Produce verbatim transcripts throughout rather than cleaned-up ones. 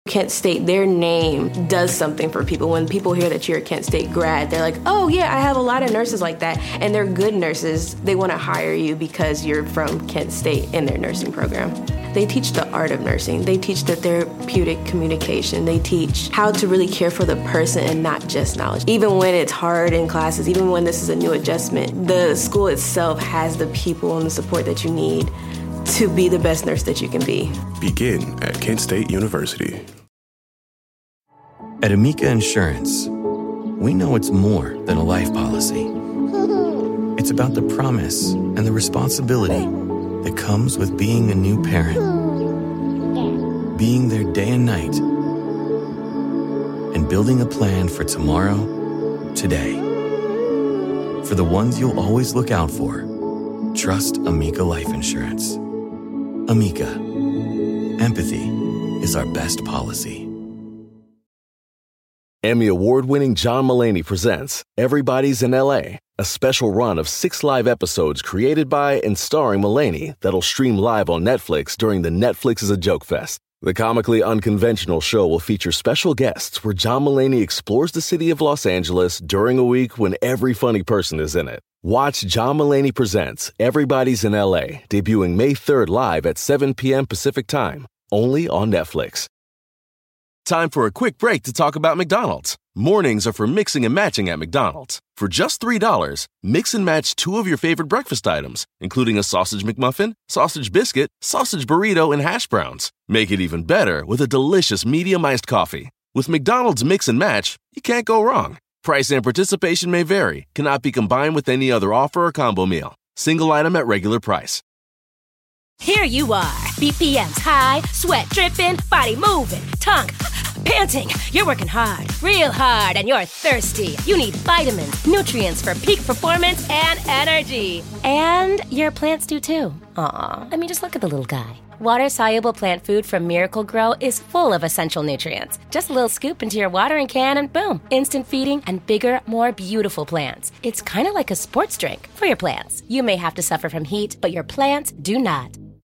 Kent State, their name does something for people. When people hear that you're a Kent State grad, they're like, oh yeah, I have a lot of nurses like that. And they're good nurses. They want to hire you because you're from Kent State in their nursing program. They teach the art of nursing. They teach the therapeutic communication. They teach how to really care for the person and not just knowledge. Even when it's hard in classes, even when this is a new adjustment, the school itself has the people and the support that you need to be the best nurse that you can be. Begin at Kent State University. At Amica Insurance, we know it's more than a life policy. It's about the promise and the responsibility that comes with being a new parent. Being there day and night. And building a plan for tomorrow, today. For the ones you'll always look out for, trust Amica Life Insurance. Amica. Empathy is our best policy. Emmy award-winning John Mulaney presents Everybody's in L A, a special run of six live episodes created by and starring Mulaney that'll stream live on Netflix during the Netflix is a Joke Fest. The comically unconventional show will feature special guests where John Mulaney explores the city of Los Angeles during a week when every funny person is in it. Watch John Mulaney Presents Everybody's in L A, debuting May third live at seven p.m. Pacific Time, only on Netflix. Time for a quick break to talk about McDonald's. Mornings are for mixing and matching at McDonald's. For just three dollars, mix and match two of your favorite breakfast items, including a sausage McMuffin, sausage biscuit, sausage burrito, and hash browns. Make it even better with a delicious medium iced coffee. With McDonald's Mix and Match, you can't go wrong. Price and participation may vary, cannot be combined with any other offer or combo meal. Single item at regular price. Here you are, B P Ms high, sweat dripping, body moving, tongue panting. You're working hard, real hard, and you're thirsty. You need vitamins, nutrients for peak performance and energy. And your plants do too. Aw, I mean, just look at the little guy. Water-soluble plant food from Miracle Grow is full of essential nutrients. Just a little scoop into your watering can and boom, instant feeding and bigger, more beautiful plants. It's kind of like a sports drink for your plants. You may have to suffer from heat, but your plants do not.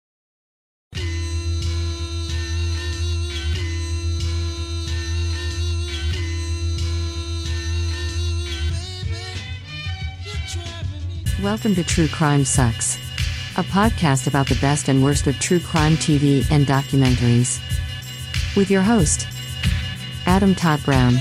Welcome to True Crime Sucks, a podcast about the best and worst of true crime T V and documentaries. With your host, Adam Todd Brown.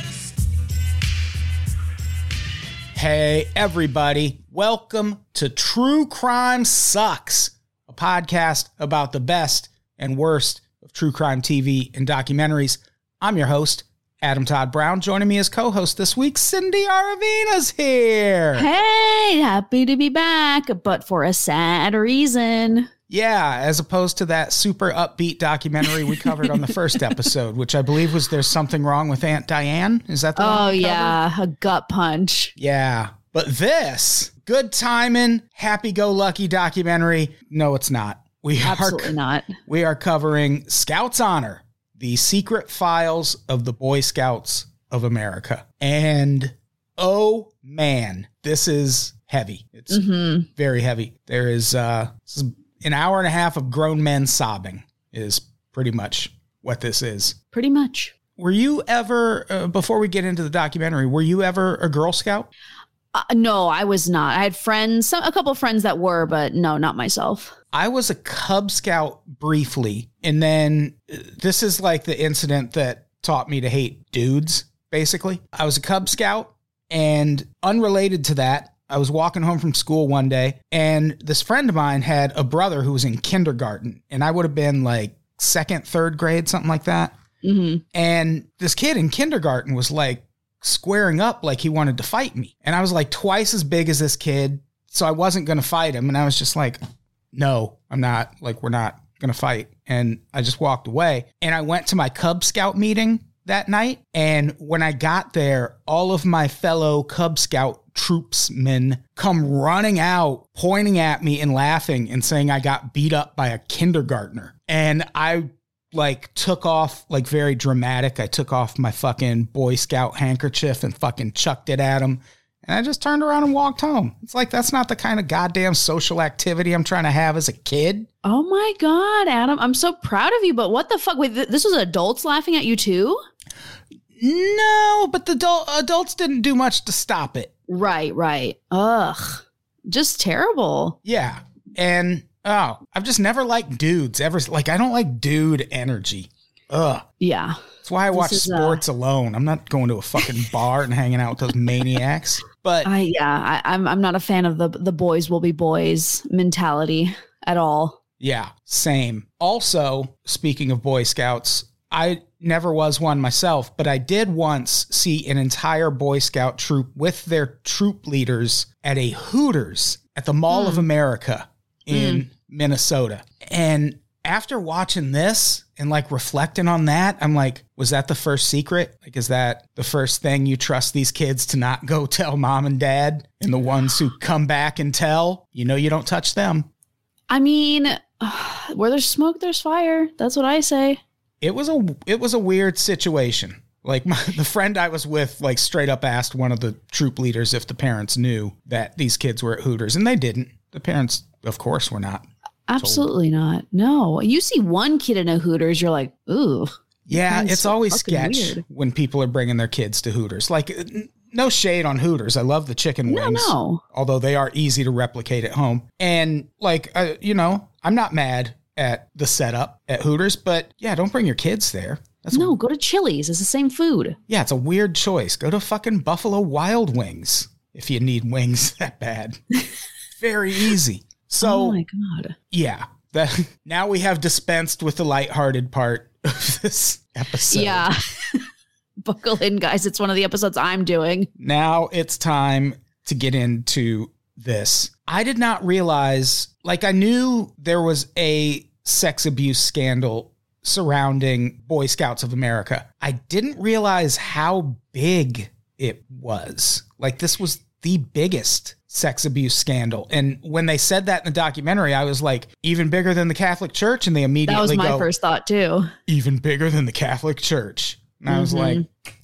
Hey, everybody. Welcome to True Crime Sucks, a podcast about the best and worst of true crime T V and documentaries. I'm your host, Adam Todd Brown. Joining me as co-host this week, Cindy Aravina's here. Hey, happy to be back, but for a sad reason. Yeah, as opposed to that super upbeat documentary we covered on the first episode, which I believe was There's Something Wrong with Aunt Diane. Is that the one? Oh, yeah, a gut punch. Yeah, but this, good timing, happy-go-lucky documentary, no, it's not. We Absolutely are, not. We are covering Scouts Honor, the secret files of the Boy Scouts of America. And, oh, man, this is heavy. It's mm-hmm. very heavy. There is, uh, this is an hour and a half of grown men sobbing is pretty much what this is. Pretty much. Were you ever, uh, before we get into the documentary, were you ever a Girl Scout? Uh, no, I was not. I had friends, some, a couple of friends that were, but no, not myself. I was a Cub Scout briefly, and then this is like the incident that taught me to hate dudes, basically. I was a Cub Scout, and unrelated to that, I was walking home from school one day, and this friend of mine had a brother who was in kindergarten, and I would have been like second, third grade, something like that. Mm-hmm. And this kid in kindergarten was like squaring up like he wanted to fight me. And I was like twice as big as this kid, so I wasn't going to fight him. And I was just like, no, I'm not. Like, we're not going to fight. And I just walked away. And I went to my Cub Scout meeting that night. And when I got there, all of my fellow Cub Scout troopsmen come running out, pointing at me and laughing and saying I got beat up by a kindergartner. And I like took off, like very dramatic. I took off my fucking Boy Scout handkerchief and fucking chucked it at him. And I just turned around and walked home. It's like, that's not the kind of goddamn social activity I'm trying to have as a kid. Oh my God, Adam. I'm so proud of you, but what the fuck? Wait, th- this was adults laughing at you too? No, but the adult, adults didn't do much to stop it. Right, right. Ugh. Just terrible. Yeah. And, oh, I've just never liked dudes ever. Like, I don't like dude energy. Ugh. Yeah. That's why I watch is, sports uh, alone. I'm not going to a fucking bar and hanging out with those maniacs. But I, yeah, I, I'm, I'm not a fan of the, the boys will be boys mentality at all. yeah, same. Also, speaking of Boy Scouts, I never was one myself, but I did once see an entire Boy Scout troop with their troop leaders at a Hooters at the Mall mm. of America in mm. Minnesota. And after watching this and like reflecting on that, I'm like, was that the first secret? Like, is that the first thing you trust these kids to not go tell mom and dad? And the ones who come back and tell, you know, you don't touch them. I mean, where there's smoke, there's fire. That's what I say. It was a it was a weird situation. Like my, the friend I was with, like straight up asked one of the troop leaders if the parents knew that these kids were at Hooters, and they didn't. The parents, of course, were not. Absolutely told. Not. No, you see one kid in a Hooters, you're like, ooh. Yeah, it's so always sketch weird. When people are bringing their kids to Hooters. Like, no shade on Hooters. I love the chicken wings. No, no. Although they are easy to replicate at home. And like, uh, you know, I'm not mad at the setup at Hooters, but yeah, don't bring your kids there. That's no, go to Chili's. It's the same food. Yeah, it's a weird choice. Go to fucking Buffalo Wild Wings if you need wings that bad. Very easy. So, oh my God. Yeah. That, now we have dispensed with the lighthearted part of this episode. Yeah. Buckle in, guys. It's one of the episodes I'm doing. Now it's time to get into this. I did not realize, like, I knew there was a sex abuse scandal surrounding Boy Scouts of America. I didn't realize how big it was. Like, this was the biggest sex abuse scandal. And when they said that in the documentary, I was like, even bigger than the Catholic Church? And they immediately go, that was my go, first thought too. Even bigger than the Catholic Church. And I mm-hmm. was like,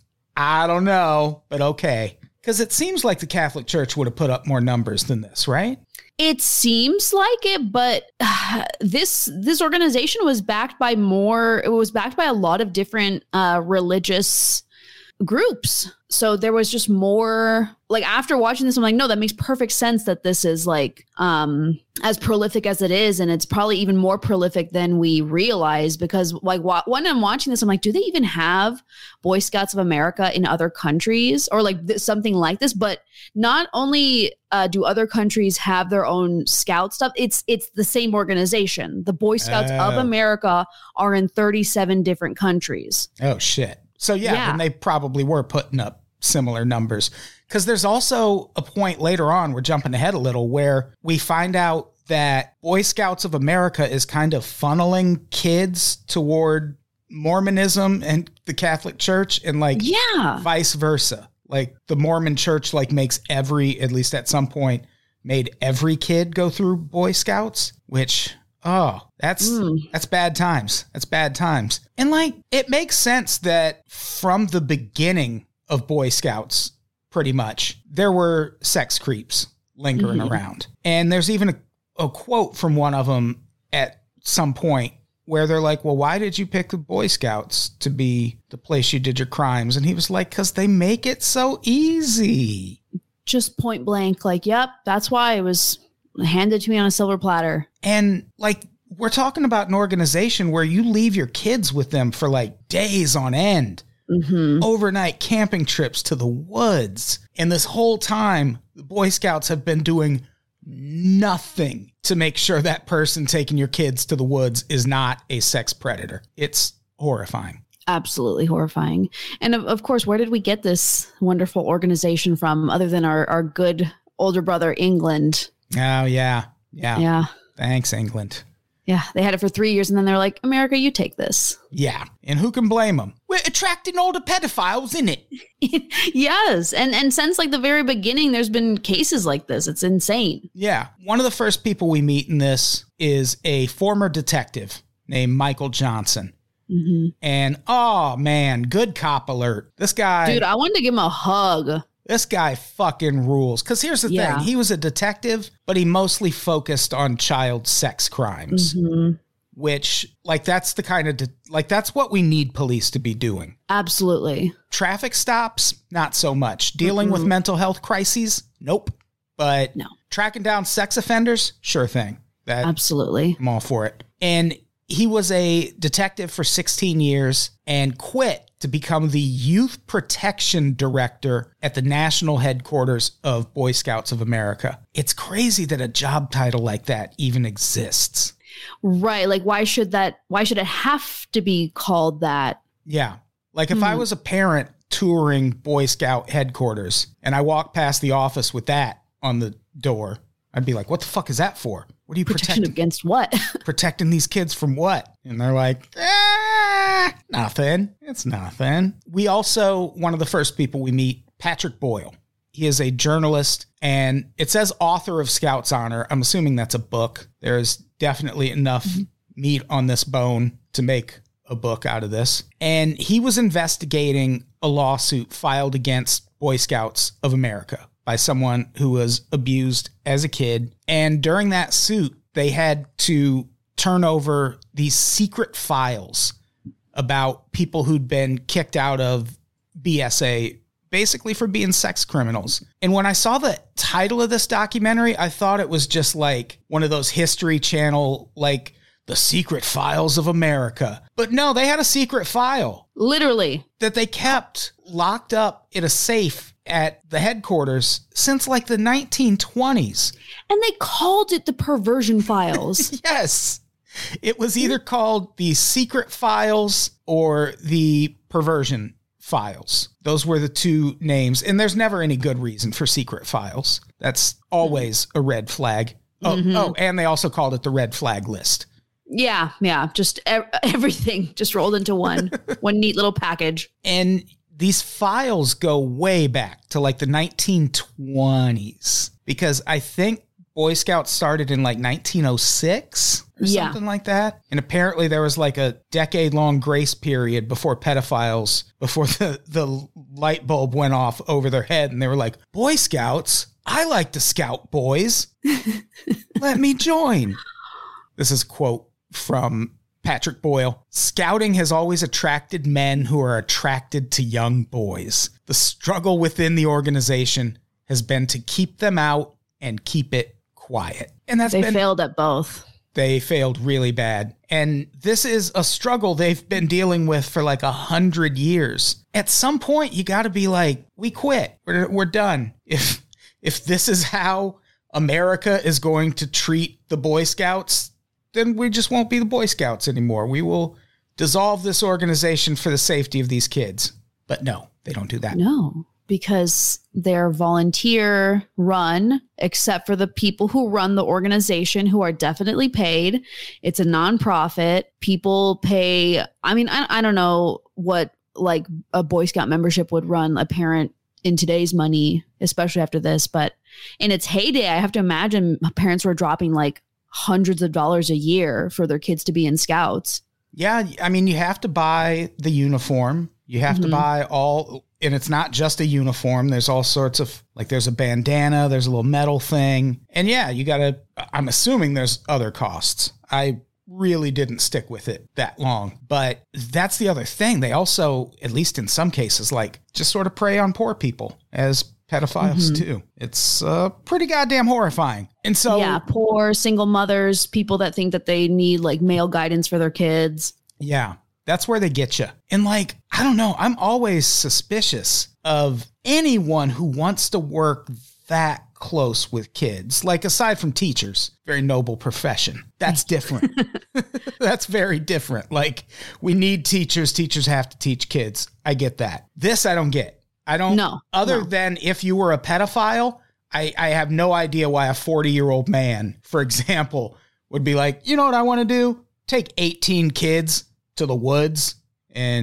I don't know, but okay. Because it seems like the Catholic Church would have put up more numbers than this, right? It seems like it, but uh, this this organization was backed by more, it was backed by a lot of different uh, religious groups. So there was just more, like after watching this, I'm like, no, that makes perfect sense that this is like um, as prolific as it is. And it's probably even more prolific than we realize because like wa- when I'm watching this, I'm like, do they even have Boy Scouts of America in other countries or like th- something like this? But not only uh, do other countries have their own scout stuff, it's it's the same organization. The Boy Scouts oh. of America are in thirty-seven different countries. Oh, shit. So, yeah, yeah. then they probably were putting up similar numbers. Because there's also a point later on, we're jumping ahead a little, where we find out that Boy Scouts of America is kind of funneling kids toward Mormonism and the Catholic Church and like yeah. vice versa. Like the Mormon Church like makes every, at least at some point, made every kid go through Boy Scouts, which... Oh, that's mm. that's bad times. That's bad times. And like, it makes sense that from the beginning of Boy Scouts, pretty much, there were sex creeps lingering mm-hmm. around. And there's even a, a quote from one of them at some point where they're like, well, why did you pick the Boy Scouts to be the place you did your crimes? And he was like, because they make it so easy. Just point blank, like, yep, that's why it was handed to me on a silver platter. And like, we're talking about an organization where you leave your kids with them for like days on end, mm-hmm. overnight camping trips to the woods. And this whole time, the Boy Scouts have been doing nothing to make sure that person taking your kids to the woods is not a sex predator. It's horrifying. Absolutely horrifying. And of, of course, where did we get this wonderful organization from other than our, our good older brother, England? Oh, yeah. Yeah. Yeah. Thanks, England. Yeah. They had it for three years and then they're like, America, you take this. Yeah. And who can blame them? We're attracting older pedophiles, isn't it? Yes. And and since like the very beginning, there's been cases like this. It's insane. Yeah. One of the first people we meet in this is a former detective named Michael Johnson. Mm-hmm. And, oh, man, good cop alert. This guy. Dude, I wanted to give him a hug. this guy fucking rules. Because here's the Yeah. thing. He was a detective, but he mostly focused on child sex crimes. Mm-hmm. Which, like, that's the kind of, de- like, that's what we need police to be doing. Absolutely. Traffic stops, not so much. Dealing Mm-hmm. with mental health crises, nope. But No. tracking down sex offenders, sure thing. That, Absolutely. I'm all for it. And he was a detective for sixteen years and quit to become the youth protection director at the national headquarters of Boy Scouts of America. It's crazy that a job title like that even exists. Right. Like, why should that, why should it have to be called that? Yeah. Like if I Hmm. was a parent touring Boy Scout headquarters and I walked past the office with that on the door, I'd be like, what the fuck is that for? What are you Protection protecting? against what? Protecting these kids from what? And they're like, ah, nothing. It's nothing. We also, one of the first people we meet, Patrick Boyle. He is a journalist, and it says author of Scout's Honor. I'm assuming that's a book. There's definitely enough meat on this bone to make a book out of this. And he was investigating a lawsuit filed against Boy Scouts of America by someone who was abused as a kid. And during that suit, they had to turn over these secret files about people who'd been kicked out of B S A basically for being sex criminals. And when I saw the title of this documentary, I thought it was just like one of those History Channel, like The Secret Files of America. But no, they had a secret file Literally. that they kept locked up in a safe at the headquarters since like the nineteen twenties. And they called it the Perversion Files. Yes. It was either called the Secret Files or the Perversion Files. Those were the two names. And there's never any good reason for Secret Files. That's always a red flag. Oh, Mm-hmm. oh, and they also called it the red flag list. Yeah. Yeah. Just ev- everything just rolled into one, one neat little package. And these files go way back to like the nineteen twenties because I think Boy Scouts started in like nineteen oh six or Yeah. something like that. And apparently there was like a decade long grace period before pedophiles, before the, the light bulb went off over their head. And they were like, Boy Scouts, I like to scout boys. Let me join. This is a quote from Patrick Boyle. Scouting has always attracted men who are attracted to young boys. The struggle within the organization has been to keep them out and keep it quiet. And that's They been, failed at both. they failed really bad. And this is a struggle they've been dealing with for like a hundred years. At some point, you got to be like, we quit. We're, we're done. If, if this is how America is going to treat the Boy Scouts, then we just won't be the Boy Scouts anymore. We will dissolve this organization for the safety of these kids. But no, they don't do that. No, because they're volunteer run, except for the people who run the organization who are definitely paid. It's a nonprofit. People pay. I mean, I, I don't know what like a Boy Scout membership would run a parent in today's money, especially after this. But in its heyday, I have to imagine parents were dropping like hundreds of dollars a year for their kids to be in Scouts. Yeah, I mean, you have to buy the uniform. You have Mhm. to buy all, and it's not just a uniform. There's all sorts of, like there's a bandana, there's a little metal thing. And yeah, you got to, I'm assuming there's other costs. I really didn't stick with it that long. But that's the other thing. They also, at least in some cases, like just sort of prey on poor people as pedophiles Mhm. too. It's uh, pretty goddamn horrifying. And so, yeah, poor single mothers, people that think that they need like male guidance for their kids. yeah, that's where they get you. And like, I don't know, I'm always suspicious of anyone who wants to work that close with kids. Like aside from teachers, very noble profession. That's different. That's very different. Like we need teachers. Teachers have to teach kids. I get that. This I don't get. I don't No, Other no. than if you were a pedophile, I, I have no idea why a forty-year-old man, for example, would be like, you know what I want to do? Take eighteen kids to the woods and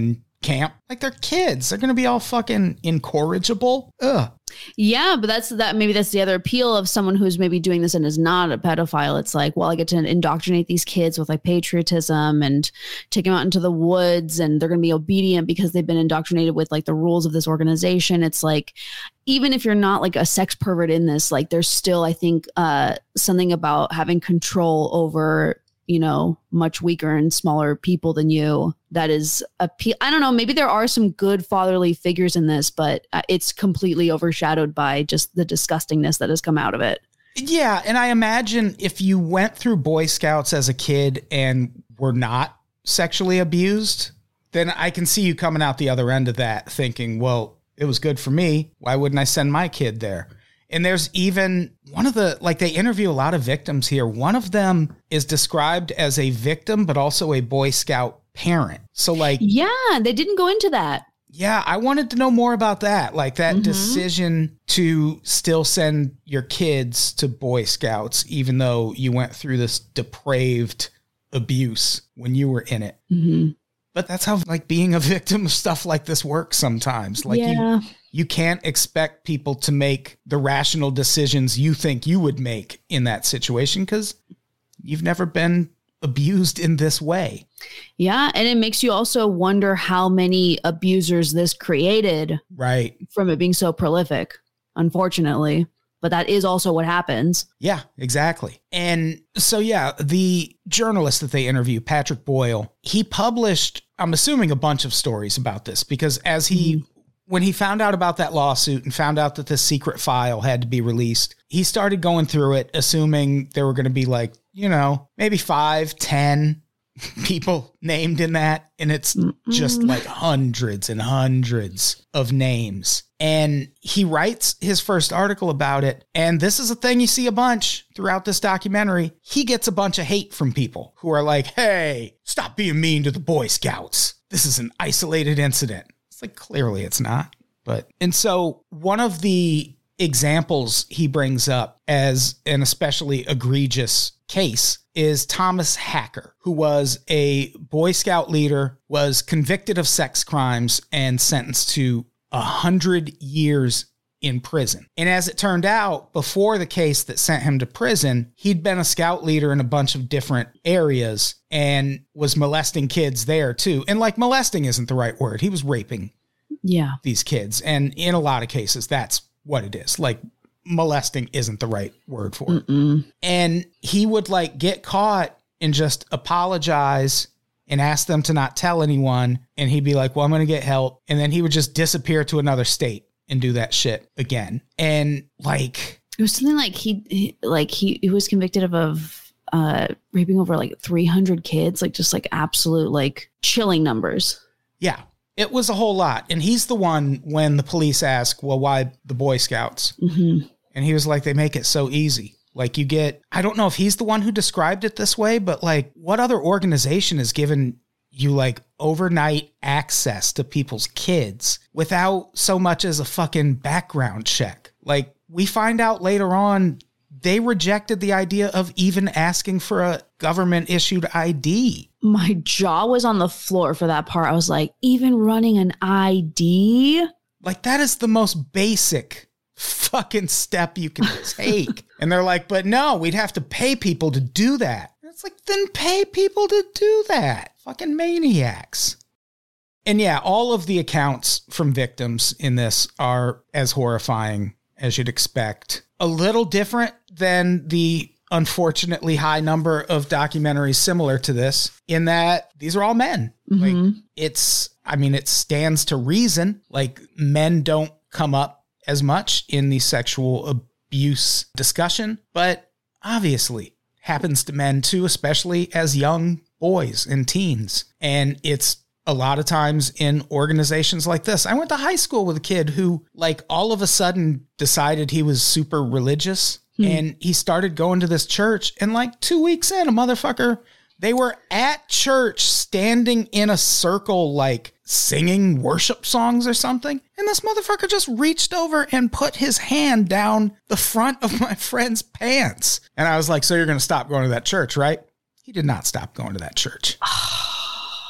camp. Like, they're kids. They're going to be all fucking incorrigible. Ugh. Yeah, but that's that. Maybe that's the other appeal of someone who's maybe doing this and is not a pedophile. It's like, well, I get to indoctrinate these kids with like patriotism and take them out into the woods, and they're going to be obedient because they've been indoctrinated with like the rules of this organization. It's like, even if you're not like a sex pervert in this, like there's still, I think, uh, something about having control over, you know, much weaker and smaller people than you. That is a, I don't know, maybe there are some good fatherly figures in this, but it's completely overshadowed by just the disgustingness that has come out of it. Yeah. And I imagine if you went through Boy Scouts as a kid and were not sexually abused, then I can see you coming out the other end of that thinking, well, it was good for me. Why wouldn't I send my kid there? And there's even one of the, like, they interview a lot of victims here. One of them is described as a victim, but also a Boy Scout parent. So, like, yeah, they didn't go into that. Yeah, I wanted to know more about that. Like, that mm-hmm. decision to still send your kids to Boy Scouts, even though you went through this depraved abuse when you were in it. Mm-hmm. But that's how, like, being a victim of stuff like this works sometimes. Like, yeah. you, you can't expect people to make the rational decisions you think you would make in that situation because you've never been abused in this way. Yeah. And it makes you also wonder how many abusers this created. Right. From it being so prolific, unfortunately. But that is also what happens. Yeah, exactly. And so, yeah, the journalist that they interview, Patrick Boyle, he published, I'm assuming, a bunch of stories about this because as he, mm-hmm. when he found out about that lawsuit and found out that this secret file had to be released, he started going through it, assuming there were going to be like, you know, maybe five, ten people named in that. And it's Mm-mm. just like hundreds and hundreds of names. And he writes his first article about it. And this is a thing you see a bunch throughout this documentary. He gets a bunch of hate from people who are like, hey, stop being mean to the Boy Scouts. This is an isolated incident. It's like, clearly it's not. But, and so one of the examples he brings up as an especially egregious case is Thomas Hacker, who was a Boy Scout leader, was convicted of sex crimes and sentenced to a hundred years in prison. And as it turned out, before the case that sent him to prison, he'd been a scout leader in a bunch of different areas and was molesting kids there too. And like, molesting isn't the right word. He was raping yeah. these kids. And in a lot of cases, that's what it is. Like, molesting isn't the right word for it. Mm-mm. And he would like get caught and just apologize and ask them to not tell anyone. And he'd be like, well, I'm going to get help. And then he would just disappear to another state and do that shit again. And like, it was something like he, he like he, he was convicted of, of uh, raping over like three hundred kids, like just like absolute, like chilling numbers. Yeah. It was a whole lot. And he's the one when the police ask, well, why the Boy Scouts? Mm-hmm. And he was like, they make it so easy. Like you get, I don't know if he's the one who described it this way, but like what other organization has given you like overnight access to people's kids without so much as a fucking background check? Like we find out later on, they rejected the idea of even asking for a government issued I D. My jaw was on the floor for that part. I was like, even running an I D? Like that is the most basic fucking step you can take. And they're like, but no, we'd have to pay people to do that. And it's like, then pay people to do that. Fucking maniacs. And yeah, all of the accounts from victims in this are as horrifying as you'd expect. A little different than the unfortunately high number of documentaries similar to this in that these are all men. Mm-hmm. Like it's, I mean, it stands to reason. Like men don't come up as much in the sexual abuse discussion, but obviously happens to men too, especially as young boys and teens. And it's a lot of times in organizations like this. I went to high school with a kid who like all of a sudden decided he was super religious hmm. and he started going to this church, and like two weeks in, a motherfucker, they were at church standing in a circle, like singing worship songs or something. And this motherfucker just reached over and put his hand down the front of my friend's pants. And I was like, so you're going to stop going to that church, right? He did not stop going to that church.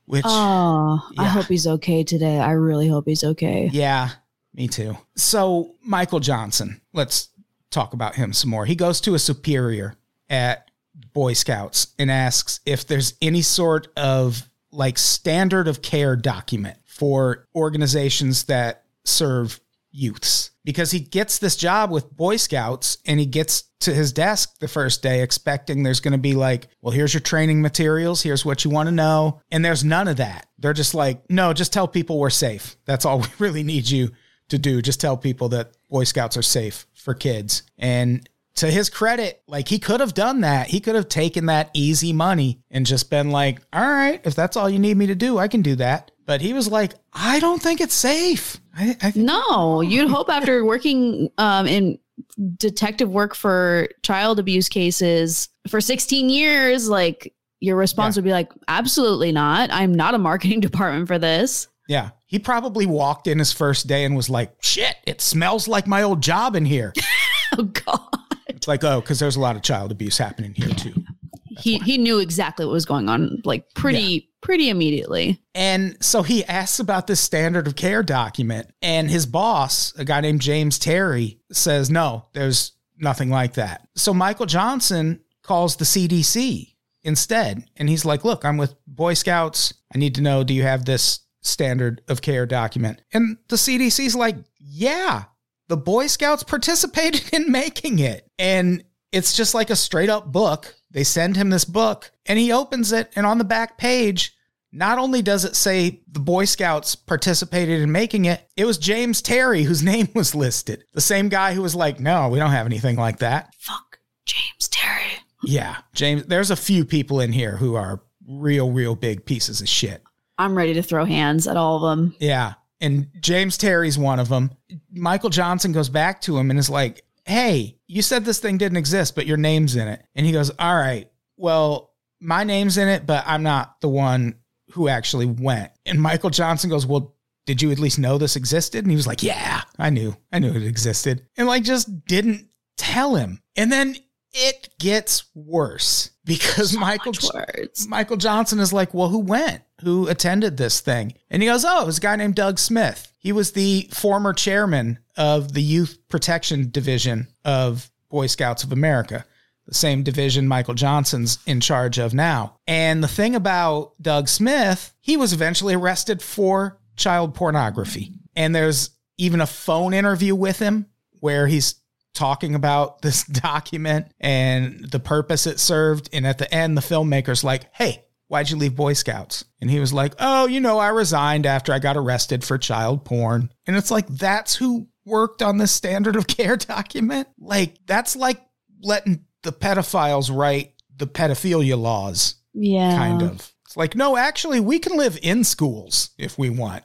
which, oh, yeah. I hope he's okay today. I really hope he's okay. Yeah, me too. So Michael Johnson, let's talk about him some more. He goes to a superior at Boy Scouts and asks if there's any sort of like standard of care document for organizations that serve youths, because he gets this job with Boy Scouts and he gets to his desk the first day expecting there's going to be like, well, here's your training materials. Here's what you want to know. And there's none of that. They're just like, no, just tell people we're safe. That's all we really need you to do. Just tell people that Boy Scouts are safe for kids. And to his credit, like he could have done that. He could have taken that easy money and just been like, all right, if that's all you need me to do, I can do that. But he was like, I don't think it's safe. I, I think- No, you'd hope after working um, in detective work for child abuse cases for sixteen years, like your response Yeah. would be like, absolutely not. I'm not a marketing department for this. Yeah. He probably walked in his first day and was like, shit, it smells like my old job in here. Oh, God. It's like, oh, because there's a lot of child abuse happening here too. He he knew exactly what was going on, like pretty, Yeah. pretty immediately. And so he asks about this standard of care document, and his boss, a guy named James Terry, says, no, there's nothing like that. So Michael Johnson calls the C D C instead. And he's like, look, I'm with Boy Scouts. I need to know, do you have this standard of care document? And the C D C's like, yeah, the Boy Scouts participated in making it. And it's just like a straight up book. They send him this book and he opens it. And on the back page, not only does it say the Boy Scouts participated in making it, it was James Terry whose name was listed. The same guy who was like, no, we don't have anything like that. Fuck James Terry. Yeah, James, there's a few people in here who are real, real big pieces of shit. I'm ready to throw hands at all of them. Yeah. And James Terry's one of them. Michael Johnson goes back to him and is like, hey, you said this thing didn't exist, but your name's in it. And he goes, all right, well, my name's in it, but I'm not the one who actually went. And Michael Johnson goes, well, did you at least know this existed? And he was like, yeah, I knew. I knew it existed. And like just didn't tell him. And then it gets worse because So Michael much words. Michael Johnson is like, well, who went? Who attended this thing? And he goes, oh, it was a guy named Doug Smith. He was the former chairman of the Youth Protection Division of Boy Scouts of America, the same division Michael Johnson's in charge of now. And the thing about Doug Smith, he was eventually arrested for child pornography. And there's even a phone interview with him where he's talking about this document and the purpose it served. And at the end, the filmmaker's like, hey, why'd you leave Boy Scouts? And he was like, oh, you know, I resigned after I got arrested for child porn. And it's like, that's who worked on this standard of care document? Like, that's like letting the pedophiles write the pedophilia laws. Yeah. Kind of. It's like, no, actually, we can live in schools if we want.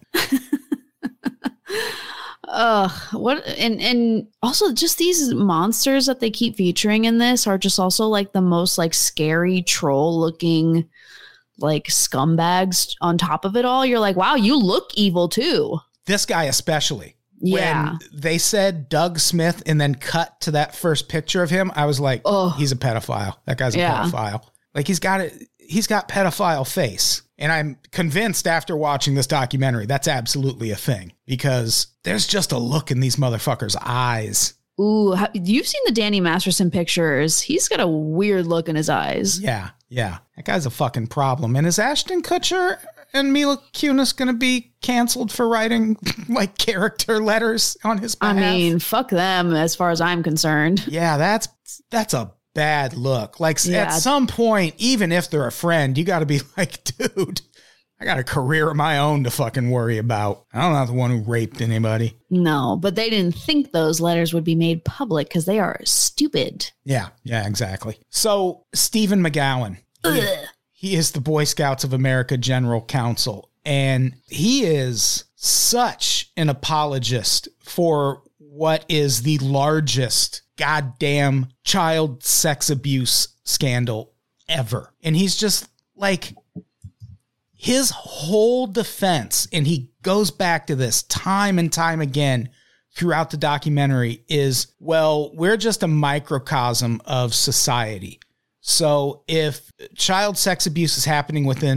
Ugh, what and and also just these monsters that they keep featuring in this are just also like the most like scary troll looking like scumbags on top of it all. You're like, wow, you look evil too. This guy especially. Yeah. When they said Doug Smith and then cut to that first picture of him, I was like, oh, he's a pedophile. That guy's a Yeah. pedophile. Like he's got it. He's got pedophile face. And I'm convinced after watching this documentary, that's absolutely a thing because there's just a look in these motherfuckers' eyes. Ooh, ha- you've seen the Danny Masterson pictures. He's got a weird look in his eyes. Yeah, yeah. That guy's a fucking problem. And is Ashton Kutcher and Mila Kunis going to be canceled for writing like character letters on his behalf? I mean, fuck them as far as I'm concerned. Yeah, that's that's a bad look. Like Yeah. at some point, even if they're a friend, you got to be like, dude, I got a career of my own to fucking worry about. I'm not the one who raped anybody. No, but they didn't think those letters would be made public because they are stupid. Yeah, yeah, exactly. So Stephen McGowan, he, he is the Boy Scouts of America General Counsel, and he is such an apologist for what is the largest goddamn child sex abuse scandal ever. And he's just like, his whole defense, and he goes back to this time and time again throughout the documentary, is, well, we're just a microcosm of society. So if child sex abuse is happening within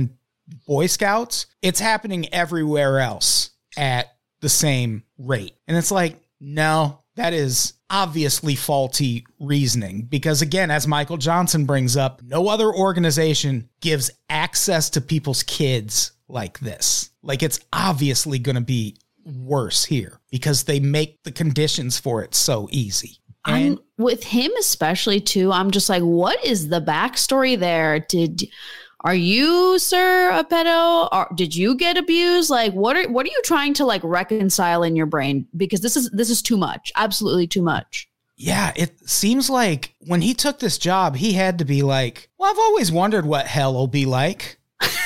Boy Scouts, it's happening everywhere else at the same rate. And it's like, no, that is obviously faulty reasoning. Because again, as Michael Johnson brings up, no other organization gives access to people's kids like this. Like, it's obviously going to be worse here because they make the conditions for it so easy. And I'm, with him especially too, I'm just like, what is the backstory there? Did are you, sir, a pedo? Or did you get abused? Like, what are what are you trying to like reconcile in your brain? Because this is this is too much, absolutely too much. Yeah, it seems like when he took this job, he had to be like, well, I've always wondered what hell will be like.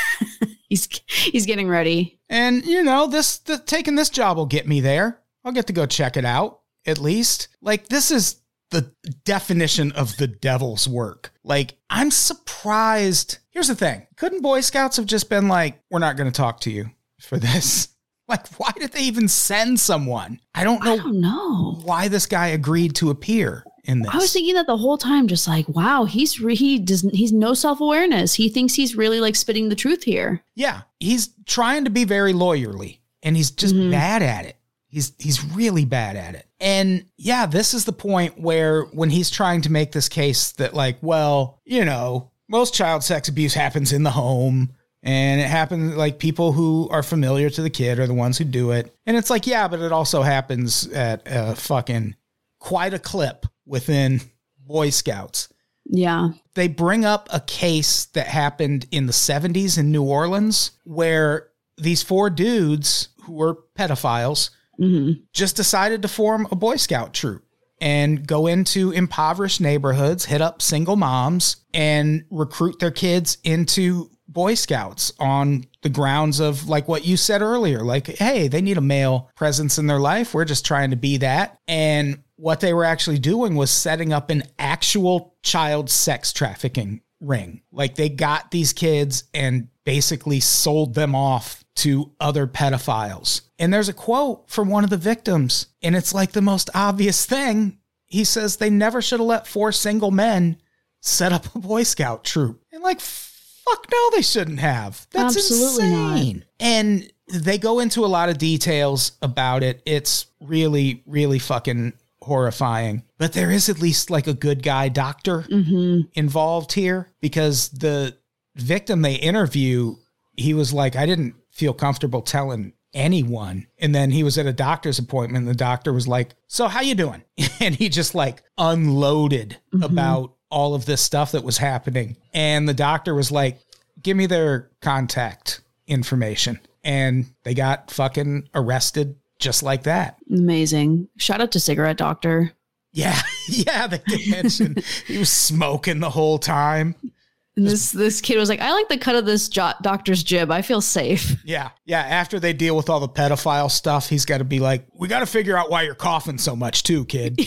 he's he's getting ready, and you know, this the, taking this job will get me there. I'll get to go check it out. At least, like, this is the definition of the devil's work. Like, I'm surprised. Here's the thing. Couldn't Boy Scouts have just been like, we're not going to talk to you for this? Like, why did they even send someone? I don't know, I don't know why this guy agreed to appear in this. I was thinking that the whole time, just like, wow, he's re- he doesn't he's no self-awareness. He thinks he's really like spitting the truth here. Yeah, he's trying to be very lawyerly, and he's just mm-hmm. bad at it. He's he's really bad at it. And yeah, this is the point where when he's trying to make this case that like, well, you know, most child sex abuse happens in the home, and it happens like people who are familiar to the kid are the ones who do it. And it's like, yeah, but it also happens at a fucking quite a clip within Boy Scouts. Yeah. They bring up a case that happened in the seventies in New Orleans where these four dudes who were pedophiles Mm-hmm. just decided to form a Boy Scout troop and go into impoverished neighborhoods, hit up single moms, and recruit their kids into Boy Scouts on the grounds of like what you said earlier, like, hey, they need a male presence in their life. We're just trying to be that. And what they were actually doing was setting up an actual child sex trafficking ring. Like, they got these kids and basically sold them off to other pedophiles. And there's a quote from one of the victims, and it's like the most obvious thing. He says they never should have let four single men set up a Boy Scout troop. And like, fuck no, they shouldn't have. That's Absolutely insane. Not. And they go into a lot of details about it. It's really, really fucking horrifying. But there is at least like a good guy doctor mm-hmm. involved here, because the victim they interview, he was like, I didn't feel comfortable telling anyone. And then he was at a doctor's appointment, and the doctor was like, so how you doing? And he just like unloaded mm-hmm. about all of this stuff that was happening. And the doctor was like, give me their contact information. And they got fucking arrested just like that. Amazing. Shout out to Cigarette Doctor. Yeah. Yeah. They did mention he was smoking the whole time. And this this kid was like, I like the cut of this jo- doctor's jib. I feel safe. Yeah. Yeah. After they deal with all the pedophile stuff, he's got to be like, we got to figure out why you're coughing so much too, kid.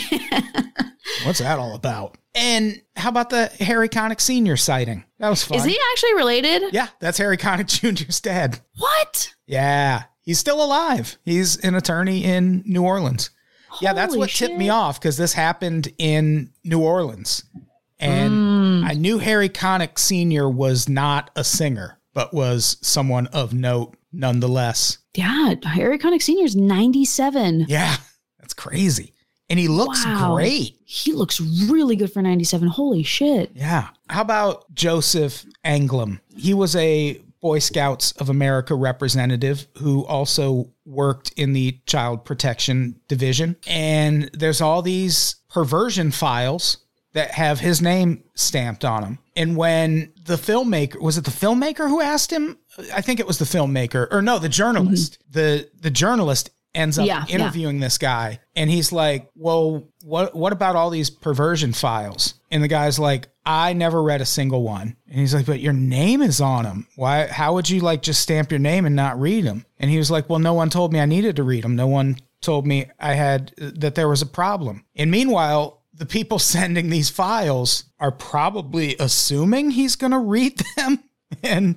What's that all about? And how about the Harry Connick Senior sighting? That was fun. Is he actually related? Yeah. That's Harry Connick Junior's dad. What? Yeah. He's still alive. He's an attorney in New Orleans. Holy yeah. That's what shit. tipped me off, because this happened in New Orleans. And mm. I knew Harry Connick Senior was not a singer, but was someone of note nonetheless. Yeah, Harry Connick Senior is ninety-seven. Yeah, that's crazy. And he looks wow. great. He looks really good for ninety-seven. Holy shit. Yeah. How about Joseph Anglem? He was a Boy Scouts of America representative who also worked in the Child Protection Division. And there's all these perversion files that have his name stamped on them. And when the filmmaker, was it the filmmaker who asked him? I think it was the filmmaker, or no, the journalist. Mm-hmm. The the journalist ends up yeah, interviewing yeah. this guy, and he's like, well, what what about all these perversion files? And the guy's like, I never read a single one. And he's like, but your name is on them. Why? How would you like just stamp your name and not read them? And he was like, well, no one told me I needed to read them. No one told me I had, that there was a problem. And meanwhile, the people sending these files are probably assuming he's going to read them and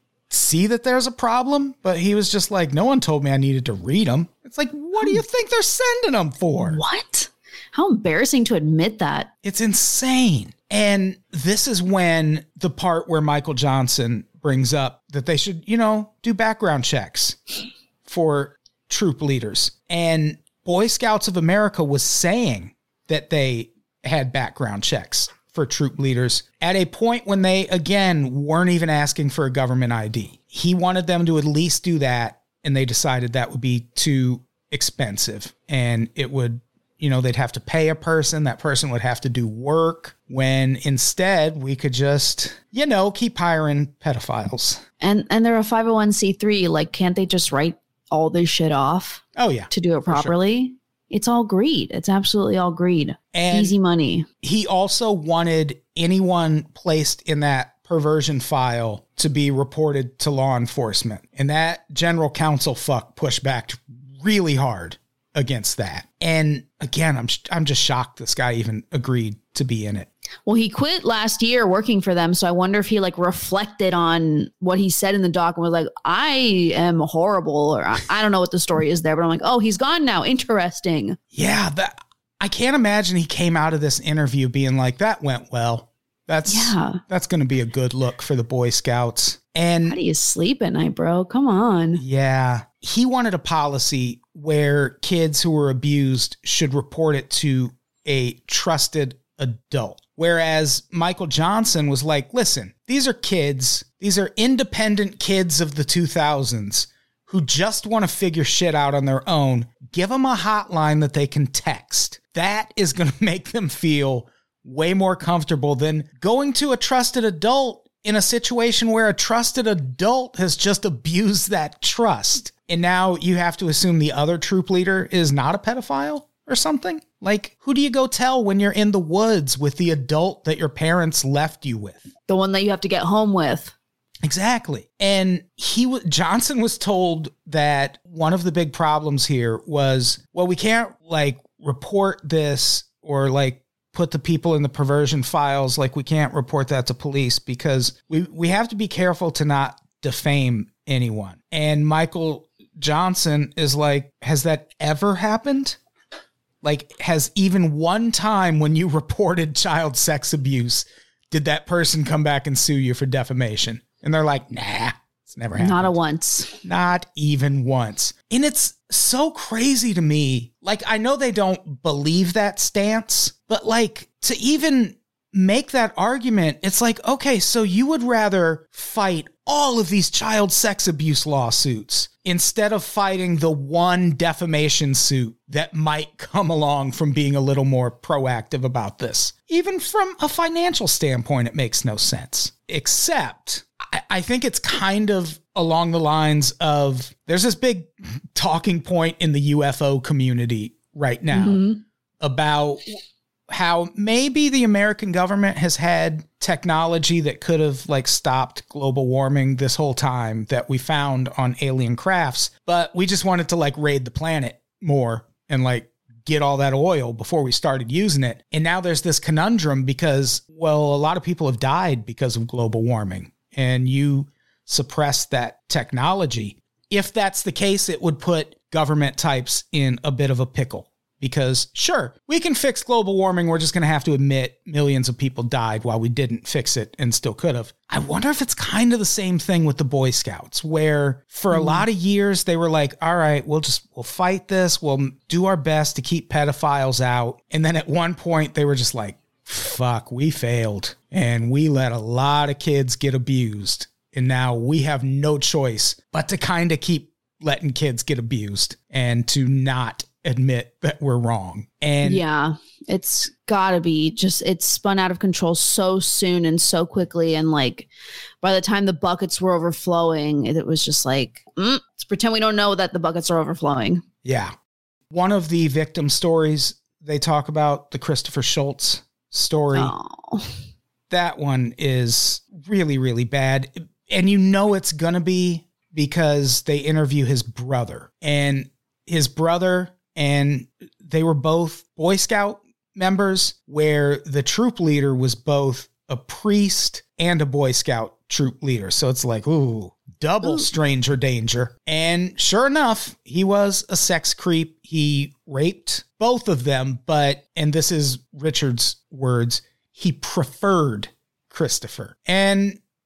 see that there's a problem. But he was just like, no one told me I needed to read them. It's like, what do you think they're sending them for? What? How embarrassing to admit that. It's insane. And this is when the part where Michael Johnson brings up that they should, you know, do background checks for troop leaders. And Boy Scouts of America was saying that they had background checks for troop leaders at a point when they, again, weren't even asking for a government I D. He wanted them to at least do that, and they decided that would be too expensive, and it would, you know, they'd have to pay a person. That person would have to do work, when instead we could just, you know, keep hiring pedophiles. And and they're a five oh one c three. Like, can't they just write all this shit off? Oh, yeah. To do it properly? Sure. It's all greed. It's absolutely all greed. And easy money. He also wanted anyone placed in that perversion file to be reported to law enforcement. And that general counsel fuck pushed back really hard against that. And again, I'm I'm just shocked this guy even agreed to be in it. Well, he quit last year working for them, so I wonder if he like reflected on what he said in the doc and was like, I am horrible, or I, I don't know what the story is there, but I'm like, oh, he's gone now. Interesting. Yeah, that I can't imagine he came out of this interview being like, that went well. That's yeah. That's going to be a good look for the Boy Scouts. And how do you sleep at night, bro? Come on. Yeah. He wanted a policy where kids who were abused should report it to a trusted adult. Whereas Michael Johnson was like, listen, these are kids. These are independent kids of the two thousands who just want to figure shit out on their own. Give them a hotline that they can text. That is going to make them feel way more comfortable than going to a trusted adult in a situation where a trusted adult has just abused that trust. And now you have to assume the other troop leader is not a pedophile or something? Like, who do you go tell when you're in the woods with the adult that your parents left you with? The one that you have to get home with. Exactly. And he w- Johnson was told that one of the big problems here was, well, we can't like report this or like put the people in the perversion files. Like, we can't report that to police because we, we have to be careful to not defame anyone. And Michael Johnson is like, has that ever happened? Like, has even one time when you reported child sex abuse, did that person come back and sue you for defamation? And they're like, nah, it's never happened. Not a once. Not even once. And it's so crazy to me. Like, I know they don't believe that stance, but like, to even make that argument, it's like, okay, so you would rather fight all of these child sex abuse lawsuits instead of fighting the one defamation suit that might come along from being a little more proactive about this. Even from a financial standpoint, it makes no sense. Except, I, I think it's kind of along the lines of, there's this big talking point in the U F O community right now mm-hmm. about how maybe the American government has had technology that could have like stopped global warming this whole time that we found on alien crafts, but we just wanted to like raid the planet more and like get all that oil before we started using it. And now there's this conundrum because, well, a lot of people have died because of global warming and you suppress that technology. If that's the case, it would put government types in a bit of a pickle. Because, sure, we can fix global warming. We're just going to have to admit millions of people died while we didn't fix it and still could have. I wonder if it's kind of the same thing with the Boy Scouts, where for a mm. lot of years they were like, all right, we'll just, we'll fight this. We'll do our best to keep pedophiles out. And then at one point they were just like, fuck, we failed. And we let a lot of kids get abused. And now we have no choice but to kind of keep letting kids get abused and to not admit that we're wrong. And yeah, it's gotta be just, it's spun out of control so soon and so quickly. And like, by the time the buckets were overflowing, it was just like, mm, let's pretend we don't know that the buckets are overflowing. Yeah. One of the victim stories they talk about, the Christopher Schultz story, oh. that one is really, really bad. And you know it's gonna be because they interview his brother. And his brother and they were both Boy Scout members where the troop leader was both a priest and a Boy Scout troop leader. So it's like, ooh, double ooh. stranger danger. And sure enough, he was a sex creep. He raped both of them, but, and this is Richard's words, he preferred Christopher. And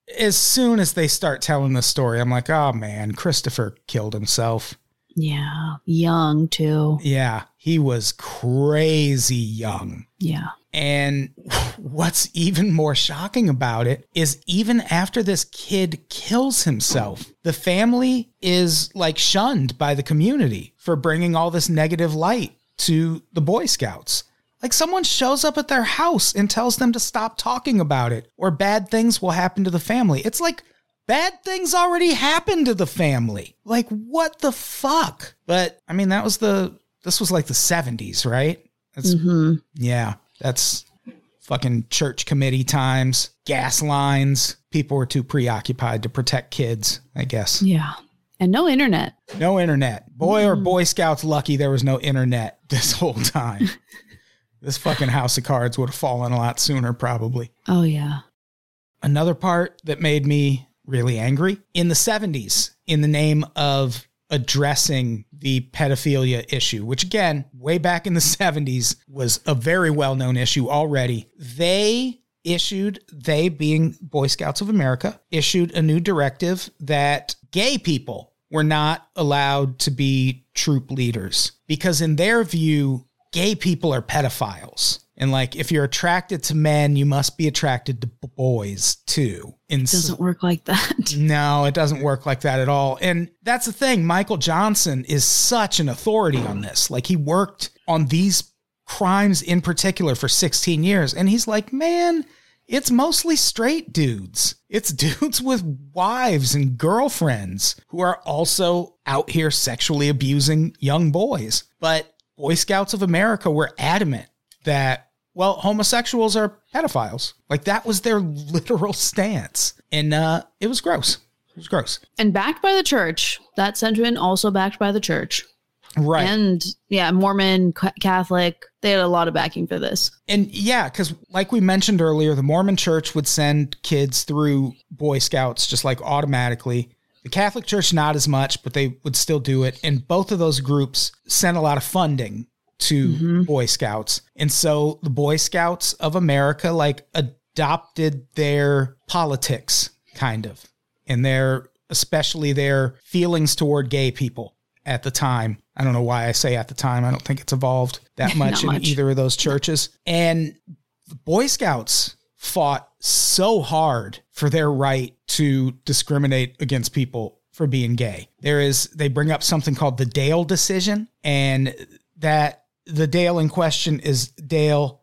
as soon as they start telling the story, I'm like, oh man, Christopher killed himself. Yeah. Young too. Yeah. He was crazy young. Yeah. And what's even more shocking about it is even after this kid kills himself, the family is like shunned by the community for bringing all this negative light to the Boy Scouts. Like someone shows up at their house and tells them to stop talking about it or bad things will happen to the family. It's like bad things already happened to the family. Like what the fuck? But I mean, that was the, this was like the seventies, right? That's, mm-hmm. Yeah. That's fucking church committee times, gas lines. People were too preoccupied to protect kids, I guess. Yeah. And no internet. No internet. Boy mm. or Boy Scouts lucky there was no internet this whole time. This fucking house of cards would have fallen a lot sooner, probably. Oh, yeah. Another part that made me really angry, in the seventies, in the name of addressing the pedophilia issue, which again, way back in the seventies was a very well-known issue already. They issued, they being Boy Scouts of America, issued a new directive that gay people were not allowed to be troop leaders because in their view, gay people are pedophiles. And like, if you're attracted to men, you must be attracted to boys too. And it doesn't work like that. No, it doesn't work like that at all. And that's the thing. Michael Johnson is such an authority on this. Like he worked on these crimes in particular for sixteen years. And he's like, man, it's mostly straight dudes. It's dudes with wives and girlfriends who are also out here sexually abusing young boys. But Boy Scouts of America were adamant that, well, homosexuals are pedophiles. Like that was their literal stance. And uh, it was gross. It was gross. And backed by the church. That sentiment also backed by the church. Right. And yeah, Mormon, Catholic, they had a lot of backing for this. And yeah, because like we mentioned earlier, the Mormon church would send kids through Boy Scouts just like automatically. The Catholic Church, not as much, but they would still do it. And both of those groups sent a lot of funding to mm-hmm. Boy Scouts. And so the Boy Scouts of America like adopted their politics kind of, and their, especially their feelings toward gay people at the time. I don't know why I say at the time. I don't think it's evolved that much in much. either of those churches. And the Boy Scouts fought so hard for their right to discriminate against people for being gay. There is, they bring up something called the Dale decision, and that the Dale in question is Dale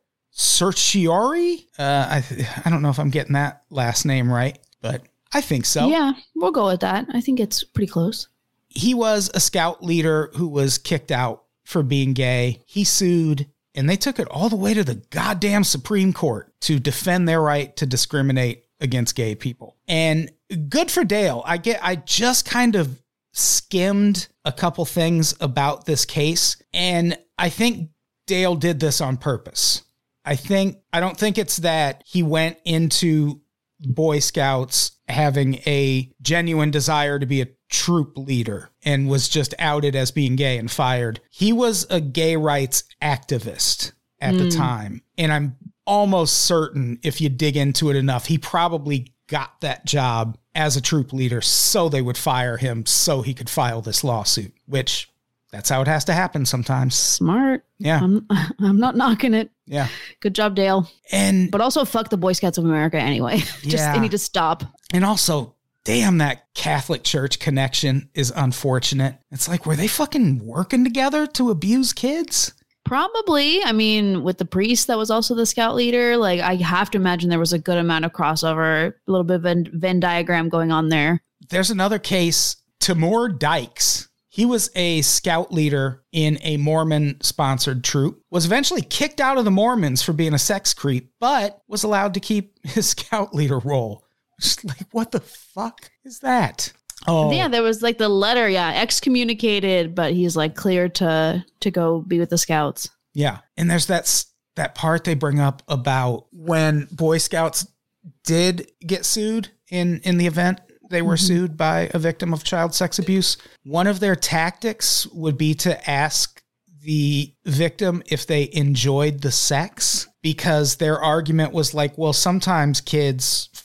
Cerchiori. Uh, I, I don't know if I'm getting that last name right, but I think so. Yeah, we'll go with that. I think it's pretty close. He was a scout leader who was kicked out for being gay. He sued, and they took it all the way to the goddamn Supreme Court to defend their right to discriminate against gay people. And good for Dale. I get, I just kind of skimmed a couple things about this case, and I think Dale did this on purpose. I think, I don't think it's that he went into Boy Scouts having a genuine desire to be a troop leader and was just outed as being gay and fired. He was a gay rights activist at mm. the time. And I'm almost certain if you dig into it enough, he probably got that job as a troop leader so they would fire him so he could file this lawsuit, which that's how it has to happen sometimes. Smart. Yeah. I'm, I'm not knocking it. Yeah. Good job, Dale. And but also fuck the Boy Scouts of America anyway. Just yeah. They need to stop. And also, damn, that Catholic Church connection is unfortunate. It's like, were they fucking working together to abuse kids? Probably. I mean, with the priest that was also the scout leader, like I have to imagine there was a good amount of crossover, a little bit of a Venn diagram going on there. There's another case, Timur Dykes. He was a scout leader in a Mormon-sponsored troop, was eventually kicked out of the Mormons for being a sex creep, but was allowed to keep his scout leader role. Just like, what the fuck is that? Oh, yeah, there was like the letter, yeah, excommunicated, but he's like cleared to to go be with the Scouts. Yeah, and there's that that part they bring up about when Boy Scouts did get sued in in the event. They were mm-hmm. sued by a victim of child sex abuse. One of their tactics would be to ask the victim if they enjoyed the sex, because their argument was like, well, sometimes kids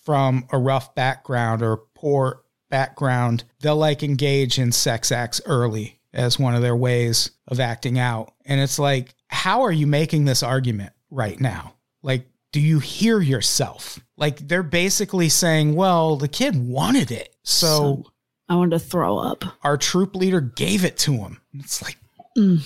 from a rough background or poor background, they'll like engage in sex acts early as one of their ways of acting out. And it's like, how are you making this argument right now? Like, do you hear yourself? Like, they're basically saying, well, the kid wanted it. So, so I wanted to throw up. Our troop leader gave it to him. It's like, mm.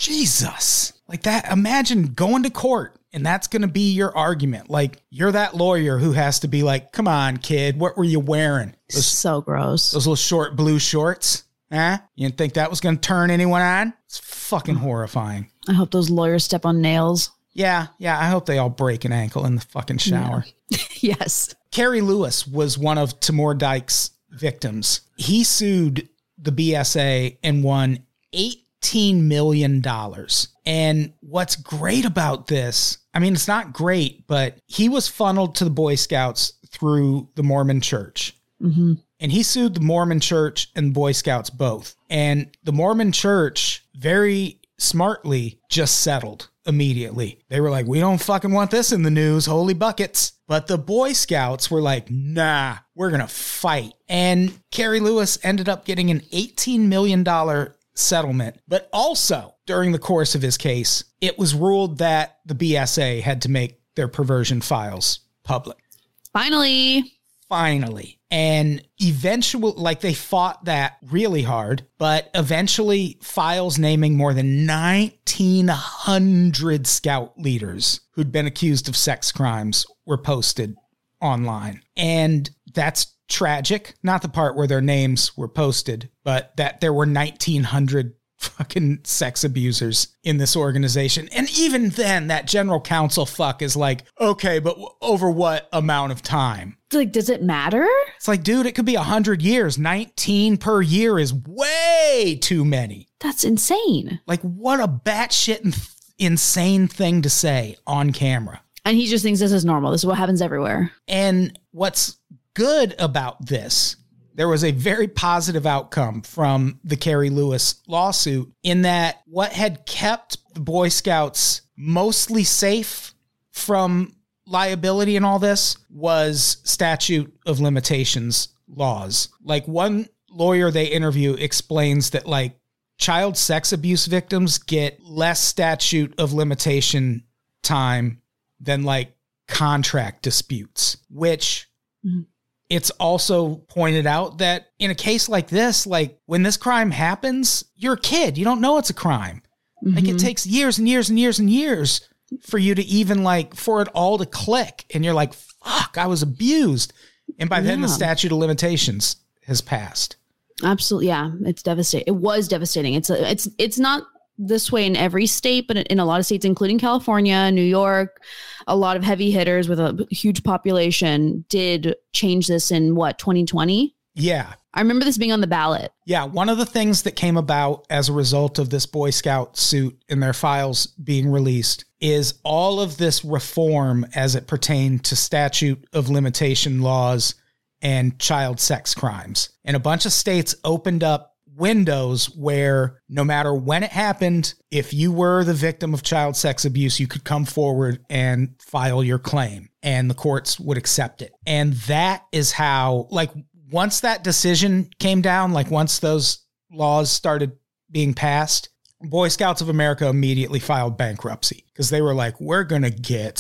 Jesus. Like that. Imagine going to court and that's going to be your argument. Like, you're that lawyer who has to be like, come on, kid, what were you wearing? Those, so gross. Those little short blue shorts. Huh? You didn't think that was going to turn anyone on? It's fucking horrifying. I hope those lawyers step on nails. Yeah, yeah. I hope they all break an ankle in the fucking shower. Yeah. Yes. Kerry Lewis was one of Tamor Dyke's victims. He sued the B S A and won eighteen million dollars. And what's great about this, I mean, it's not great, but he was funneled to the Boy Scouts through the Mormon Church. Mm-hmm. And he sued the Mormon Church and Boy Scouts both. And the Mormon Church very smartly just settled immediately. They were like, we don't fucking want this in the news, holy buckets. But the Boy Scouts were like, nah, we're going to fight. And Kerry Lewis ended up getting an eighteen million dollars settlement. But also, during the course of his case, it was ruled that the B S A had to make their perversion files public. Finally. Finally. And eventually, like they fought that really hard, but eventually files naming more than nineteen hundred scout leaders who'd been accused of sex crimes were posted online. And that's tragic. Not the part where their names were posted, but that there were nineteen hundred fucking sex abusers in this organization. And even then, that general counsel fuck is like, okay, but w- over what amount of time? Like, does it matter? It's like, dude, it could be one hundred years. nineteen per year is way too many. That's insane. Like, what a batshit in- insane thing to say on camera. And he just thinks this is normal. This is what happens everywhere. And what's good about this, there was a very positive outcome from the Kerry Lewis lawsuit in that what had kept the Boy Scouts mostly safe from liability and all this was statute of limitations laws. Like, one lawyer they interview explains that like child sex abuse victims get less statute of limitation time than like contract disputes, which mm-hmm. It's also pointed out that in a case like this, like when this crime happens, you're a kid. You don't know it's a crime. Mm-hmm. Like it takes years and years and years and years for you to even like, for it all to click. And you're like, fuck, I was abused. And by yeah. then the statute of limitations has passed. Absolutely. Yeah. It's devastating. It was devastating. It's a, it's, it's not this way in every state, but in a lot of states, including California, New York, a lot of heavy hitters with a huge population did change this in what, twenty twenty? Yeah. I remember this being on the ballot. Yeah. One of the things that came about as a result of this Boy Scout suit and their files being released is all of this reform as it pertained to statute of limitation laws and child sex crimes. And a bunch of states opened up windows where no matter when it happened, if you were the victim of child sex abuse, you could come forward and file your claim and the courts would accept it. And that is how, like, once that decision came down, like once those laws started being passed, Boy Scouts of America immediately filed bankruptcy because they were like, we're going to get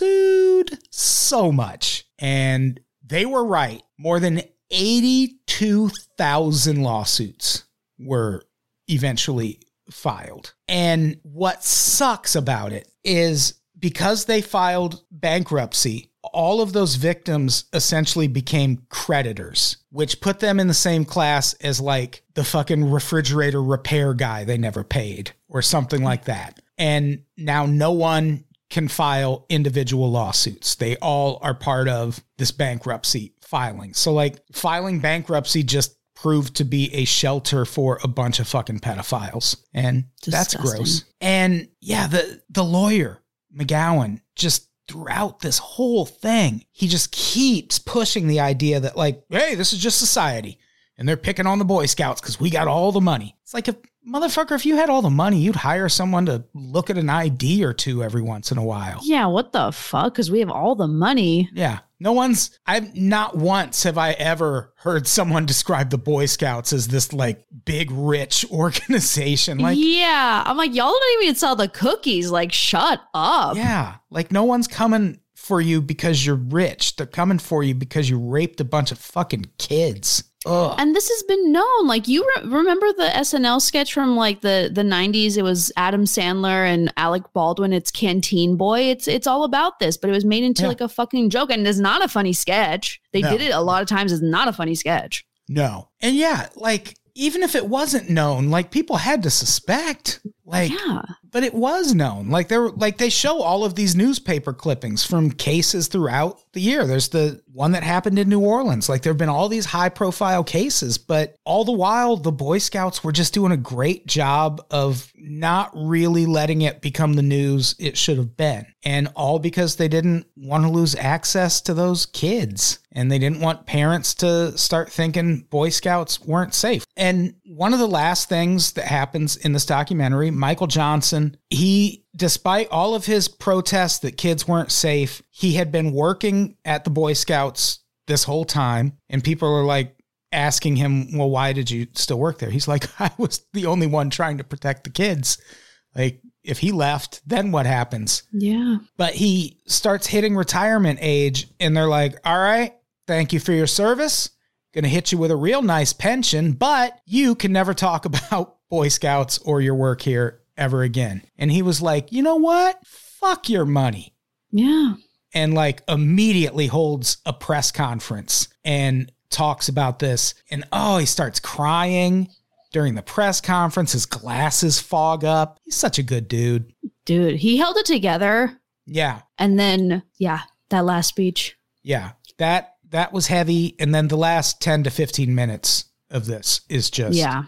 sued so much. And they were right. More than eighty-two thousand lawsuits were eventually filed. And what sucks about it is because they filed bankruptcy, all of those victims essentially became creditors, which put them in the same class as like the fucking refrigerator repair guy they never paid or something like that. And now no one can file individual lawsuits. They all are part of this bankruptcy filing. So like filing bankruptcy just proved to be a shelter for a bunch of fucking pedophiles. And Disgusting. That's gross. And yeah, the, the lawyer, McGowan, just throughout this whole thing, he just keeps pushing the idea that like, hey, this is just society. And they're picking on the Boy Scouts because we got all the money. It's like, if motherfucker, if you had all the money, you'd hire someone to look at an I D or two every once in a while. Yeah, what the fuck? Because we have all the money. Yeah. No one's, I've not once have I ever heard someone describe the Boy Scouts as this like big, rich organization. Like, yeah. I'm like, y'all don't even sell the cookies. Like, shut up. Yeah. Like, no one's coming for you because you're rich. They're coming for you because you raped a bunch of fucking kids. Ugh. And this has been known. Like, you re- remember the S N L sketch from like the, the nineties? It was Adam Sandler and Alec Baldwin. It's Canteen Boy. It's it's all about this, but it was made into yeah. like a fucking joke. And it's not a funny sketch. They no. did it a lot of times. It's not a funny sketch. No. And yeah, like, even if it wasn't known, like, people had to suspect. Like, yeah. But it was known. Like, there were, like, they show all of these newspaper clippings from cases throughout the year. There's the one that happened in New Orleans. Like, there have been all these high profile cases, but all the while, the Boy Scouts were just doing a great job of not really letting it become the news it should have been. And all because they didn't want to lose access to those kids. And they didn't want parents to start thinking Boy Scouts weren't safe. And one of the last things that happens in this documentary, Michael Johnson, he, despite all of his protests that kids weren't safe, he had been working at the Boy Scouts this whole time. And people are like asking him, well, why did you still work there? He's like, I was the only one trying to protect the kids. Like, if he left, then what happens? Yeah. But he starts hitting retirement age and they're like, all right, thank you for your service. Going to hit you with a real nice pension, but you can never talk about Boy Scouts or your work here ever again. And he was like, you know what? Fuck your money. Yeah. And like immediately holds a press conference and talks about this. And oh, he starts crying during the press conference. His glasses fog up. He's such a good dude. Dude, he held it together. Yeah. And then, yeah, that last speech. Yeah, that that was heavy. And then the last ten to fifteen minutes of this is just yeah.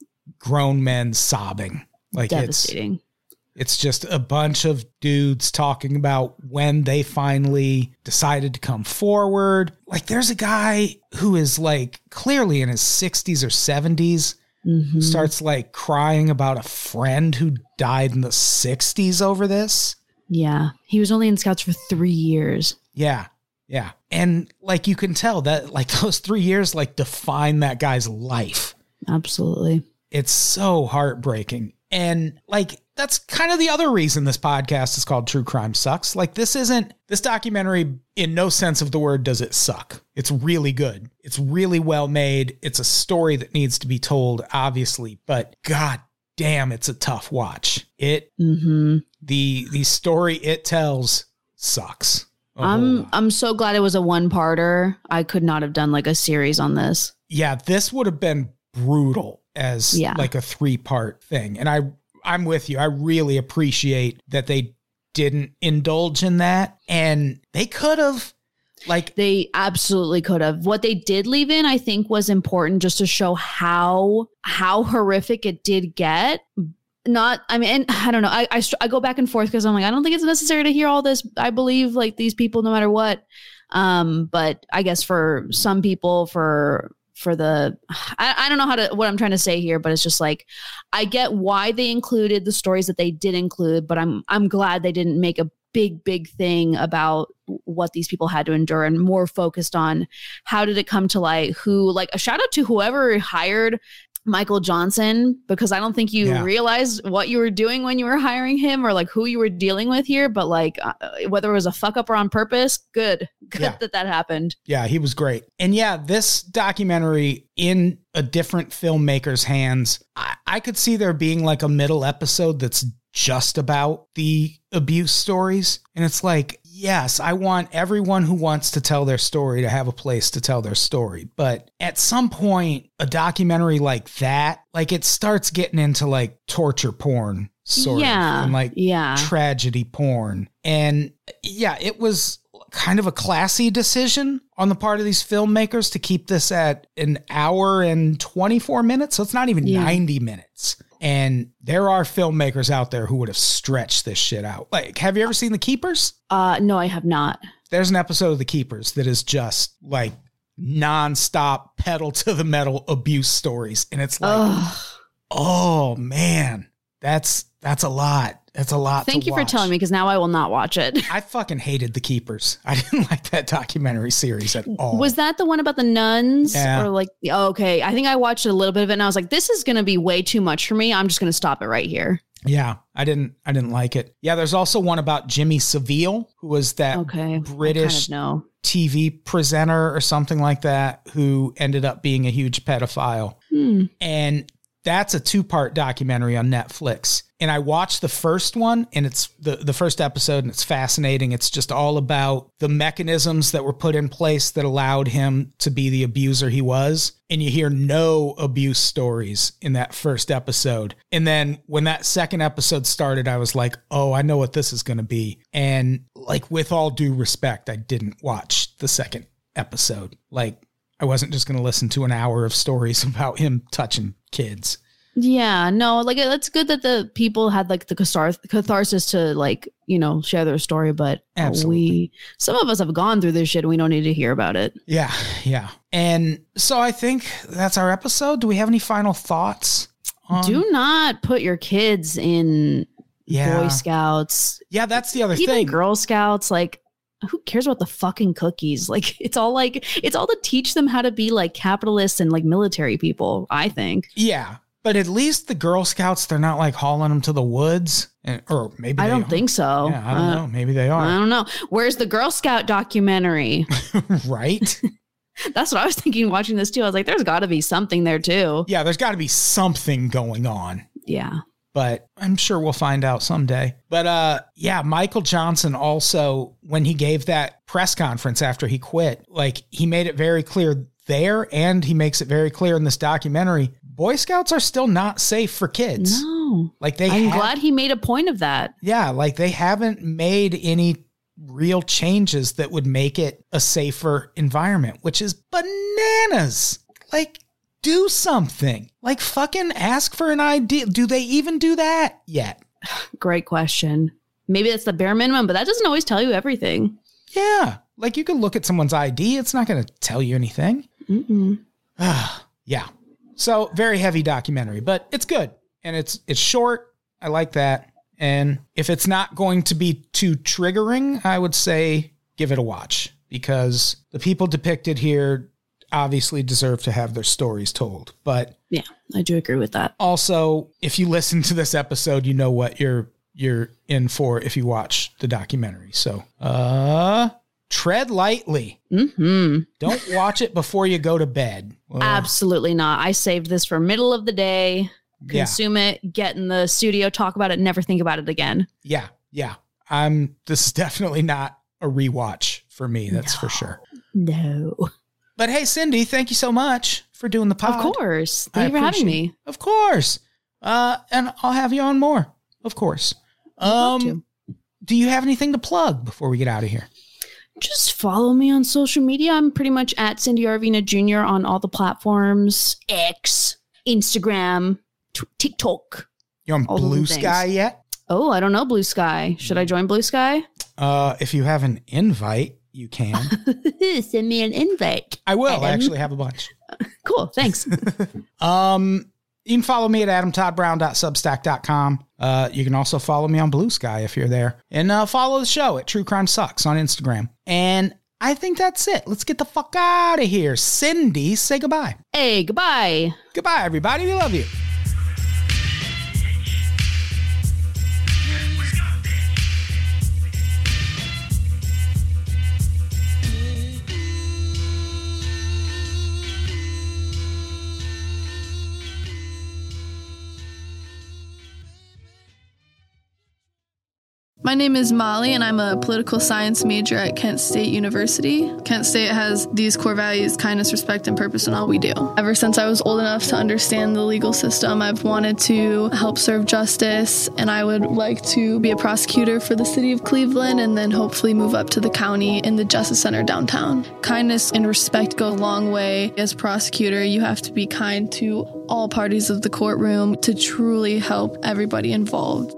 grown men sobbing. Like, devastating. It's, it's just a bunch of dudes talking about when they finally decided to come forward. Like, there's a guy who is like clearly in his sixties or seventies, mm-hmm. who starts like crying about a friend who died in the sixties over this. Yeah. He was only in Scouts for three years. Yeah. Yeah. And like, you can tell that like those three years like define that guy's life. Absolutely. It's so heartbreaking. And like, that's kind of the other reason this podcast is called True Crime Sucks. Like, this isn't, this documentary in no sense of the word does it suck. It's really good. It's really well made. It's a story that needs to be told, obviously, but God damn, it's a tough watch. It, mm-hmm. the, the story it tells sucks. I'm I'm so glad it was a one-parter. I could not have done like a series on this. Yeah, this would have been brutal as yeah. like a three-part thing. And I I'm with you. I really appreciate that they didn't indulge in that. And they could have. Like, they absolutely could have. What they did leave in, I think, was important just to show how how horrific it did get. Not, I mean, and I don't know. I, I, I go back and forth because I'm like, I don't think it's necessary to hear all this. I believe like these people no matter what. Um, but I guess for some people, for for the, I, I don't know how to, what I'm trying to say here, but it's just like, I get why they included the stories that they did include, but I'm I'm glad they didn't make a big, big thing about what these people had to endure and more focused on how did it come to light, who, like, a shout out to whoever hired Michael Johnson, because I don't think you yeah. realized what you were doing when you were hiring him or like who you were dealing with here. But like uh, whether it was a fuck up or on purpose, good, good yeah. that that happened. Yeah, he was great. And yeah, this documentary in a different filmmaker's hands, I, I could see there being like a middle episode that's just about the abuse stories. And it's like, yes, I want everyone who wants to tell their story to have a place to tell their story. But at some point, a documentary like that, like it starts getting into like torture porn sort yeah, of, and like yeah. tragedy porn. And yeah, it was kind of a classy decision on the part of these filmmakers to keep this at an hour and twenty-four minutes. So it's not even yeah. ninety minutes. And there are filmmakers out there who would have stretched this shit out. Like, have you ever seen The Keepers? Uh, no, I have not. There's an episode of The Keepers that is just like nonstop pedal to the metal abuse stories. And it's like, Ugh. Oh man, that's that's a lot. That's a lot. Thank to you watch. for telling me, because now I will not watch it. I fucking hated The Keepers. I didn't like that documentary series at all. Was that the one about the nuns? Yeah. Or like, oh, okay. I think I watched a little bit of it and I was like, this is going to be way too much for me. I'm just going to stop it right here. Yeah, I didn't. I didn't like it. Yeah, there's also one about Jimmy Savile, who was that Okay. British I kind of know. T V presenter or something like that, who ended up being a huge pedophile. Hmm. And that's a two-part documentary on Netflix. And I watched the first one, and it's the, the first episode, and it's fascinating. It's just all about the mechanisms that were put in place that allowed him to be the abuser he was. And you hear no abuse stories in that first episode. And then when that second episode started, I was like, oh, I know what this is going to be. And like, with all due respect, I didn't watch the second episode. Like, I wasn't just going to listen to an hour of stories about him touching kids. Yeah, no, like it's good that the people had like the cathars- catharsis to like, you know, share their story, but Absolutely. we, some of us have gone through this shit and we don't need to hear about it. Yeah, yeah. And so I think that's our episode. Do we have any final thoughts? on- Do not put your kids in Yeah. Boy Scouts, Yeah, that's the other even thing. Girl Scouts. Like, who cares about the fucking cookies? Like, it's all like, it's all to teach them how to be like capitalists and like military people, I think. Yeah. But at least the Girl Scouts, they're not like hauling them to the woods. And, or maybe I they don't are. think so. Yeah, I don't Uh, know. Maybe they I are. don't know. Where's the Girl Scout documentary? Right? That's what I was thinking watching this too. I was like, there's got to be something there too. Yeah, there's got to be something going on. Yeah. But I'm sure we'll find out someday. But uh, yeah, Michael Johnson also, when he gave that press conference after he quit, like he made it very clear there, and he makes it very clear in this documentary, Boy Scouts are still not safe for kids. No. Like they I'm have- glad he made a point of that. Yeah, like they haven't made any real changes that would make it a safer environment, which is bananas. Like, do something. Like, fucking ask for an I D. Do they even do that yet? Great question. Maybe that's the bare minimum, but that doesn't always tell you everything. Yeah. Like, you could look at someone's I D. It's not going to tell you anything. Mm-mm. Yeah. So, very heavy documentary, but it's good. And it's it's short. I like that. And if it's not going to be too triggering, I would say give it a watch, because the people depicted here obviously deserve to have their stories told. But Yeah, I do agree with that. also, if you listen to this episode, you know what you're you're in for if you watch the documentary. So, uh, tread lightly. Mm-hmm. Don't watch it before you go to bed. Well, Absolutely not. I saved this for middle of the day. Yeah. Consume it, get in the studio, talk about it, never think about it again. Yeah, yeah. I'm. This is definitely not a rewatch for me. That's for sure. No. But hey, Cindy, thank you so much for doing the pod. Of course. I Thank you for having appreciate- me. Of course. Uh, and I'll have you on more. Of course. love Um, do you have anything to plug before we get out of here? Just follow me on social media. I'm pretty much at Cindy Arvina Junior on all the platforms. X, Instagram, t- TikTok. You on All the Blue things. Sky yet? Oh, I don't know Blue Sky. Should I join Blue Sky? Uh, if you have an invite, you can. Send me an invite. I will. I Adam. actually have a bunch. Cool. Thanks. Um, you can follow me at adam todd brown dot substack dot com. Uh, you can also follow me on Blue Sky if you're there. And uh, follow the show at True Crime Sucks on Instagram. And I think that's it. Let's get the fuck out of here. Cindy, say goodbye. Hey, goodbye. Goodbye, everybody. We love you. My name is Molly, and I'm a political science major at Kent State University. Kent State has these core values: kindness, respect, and purpose in all we do. Ever since I was old enough to understand the legal system, I've wanted to help serve justice, and I would like to be a prosecutor for the city of Cleveland and then hopefully move up to the county in the Justice Center downtown. Kindness and respect go a long way. As prosecutor, you have to be kind to all parties of the courtroom to truly help everybody involved.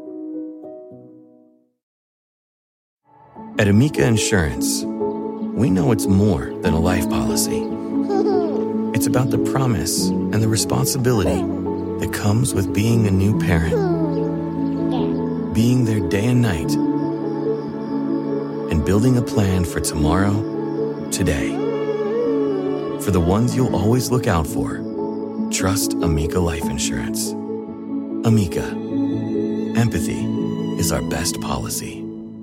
At Amica Insurance, we know it's more than a life policy. It's about the promise and the responsibility that comes with being a new parent. Being there day and night. And building a plan for tomorrow, today. For the ones you'll always look out for, trust Amica Life Insurance. Amica. Empathy is our best policy.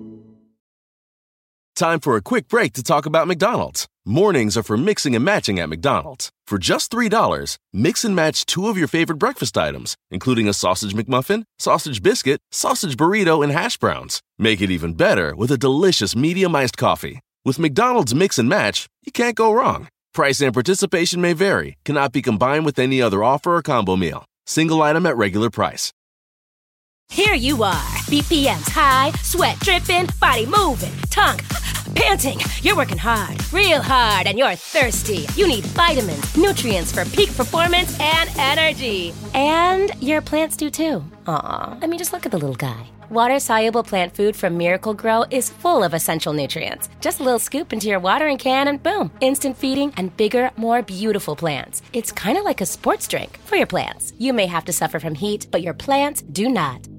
Time for a quick break to talk about McDonald's. Mornings are for mixing and matching at McDonald's. For just three dollars, mix and match two of your favorite breakfast items, including a sausage McMuffin, sausage biscuit, sausage burrito, and hash browns. Make it even better with a delicious medium iced coffee. With McDonald's Mix and Match, you can't go wrong. Price and participation may vary, cannot be combined with any other offer or combo meal. Single item at regular price. Here you are, B P Ms high, sweat dripping, body moving, tongue panting. You're working hard, real hard, and you're thirsty. You need vitamins, nutrients for peak performance and energy. And your plants do too. Aw, I mean, just look at the little guy. Water-soluble plant food from Miracle Grow is full of essential nutrients. Just a little scoop into your watering can and boom, instant feeding and bigger, more beautiful plants. It's kind of like a sports drink for your plants. You may have to suffer from heat, but your plants do not.